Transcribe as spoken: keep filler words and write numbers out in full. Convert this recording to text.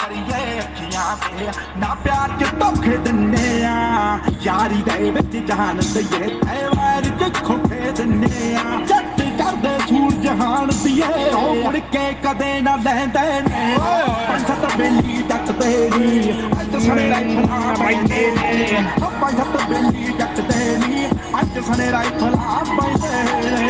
ਮਾਰੀਏ ਅੱਖੀਆਂ ਤੇ ਨਾ ਪਿਆਰ ਚ ਧੋਖੇ ਦਿੰਨੇ ਆ ਯਾਰੀ ਦੇ ਵਿੱਚ ਜਾਨ ਦਈਏ ਐ ਵਾਰ ਚ ਖੋਖੇ ਦਿੰਨੇ ਆ ਜੱਟ ਕਰਦੇ ਸੂਰ ਜਹਾਨ ਦੀਏ ਉਹ ਮੁੜ ਕੇ ਕਦੇ ਨਾ ਲੈਂਦੇ ਨੇ ਪੰਜਤ ਬੇਲੀ ਜੱਟ ਤੇਰੀ ਅੱਜ ਸਣੇ ਰਾਈਫਲਾਂ ਪੈਂਦੇ ਨੇ ਪੰਜਤ ਬੇਲੀ ਜੱਟ ਤੇਰੀ ਅੱਜ ਸਣੇ ਰਾਈਫਲਾਂ ਪੈਂਦੇ ਨੇ